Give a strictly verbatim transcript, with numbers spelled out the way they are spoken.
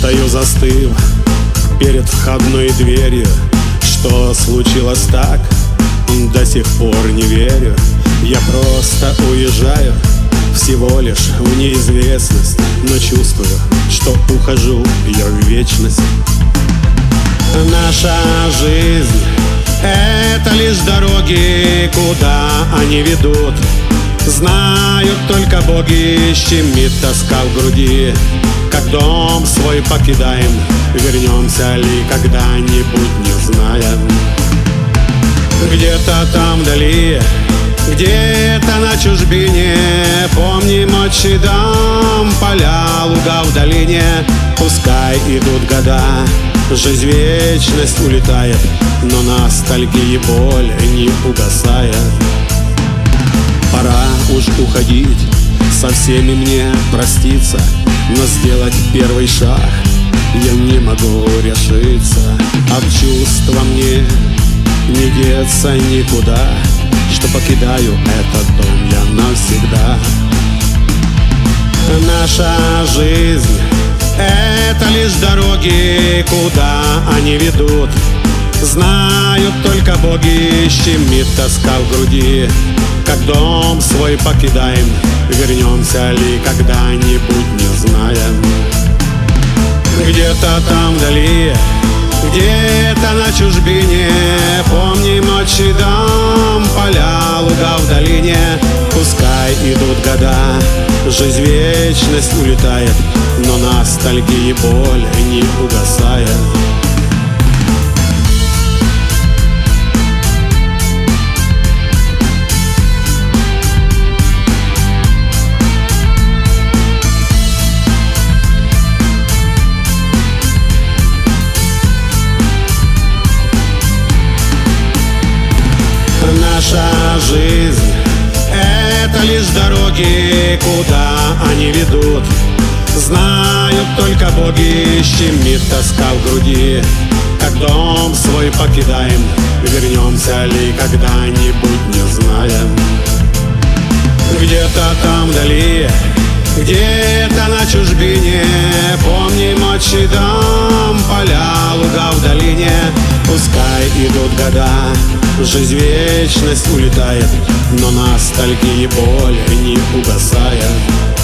Стою застыв перед входной дверью. Что случилось так, до сих пор не верю. Я просто уезжаю всего лишь в неизвестность, но чувствую, что ухожу я в вечность. Наша жизнь — это лишь дороги, куда они ведут. Знают только боги, щемит тоска в груди. Как дом свой покидаем, вернемся ли когда-нибудь, не знаем. Где-то там вдали, где-то на чужбине, помним отчий дом, поля, луга в долине. Пускай идут года, жизнь вечность улетает, но ностальгии боль не угасает. Пора уж уходить, со всеми мне проститься, но сделать первый шаг я не могу решиться. От чувства мне не деться никуда, что покидаю этот дом я навсегда. Наша жизнь — это лишь дороги, куда они ведут. Знают только боги, щемит тоска в груди. Как дом свой покидаем, вернемся ли когда-нибудь, не знаем. Где-то там вдали, где-то на чужбине, помним отчий дом, поля, луга в долине. Пускай идут года, жизнь вечность улетает, но ностальгии боль не угасает. Наша жизнь — это лишь дороги, куда они ведут. Знают только боги, щемит тоска в груди. Как дом свой покидаем, вернемся ли когда-нибудь, не знаем. Где-то там вдали, где-то на чужбине, помним отчий дом, поля, луга в долине. Пускай идут года, жизнь вечность улетает, но ностальгии боль не угасает.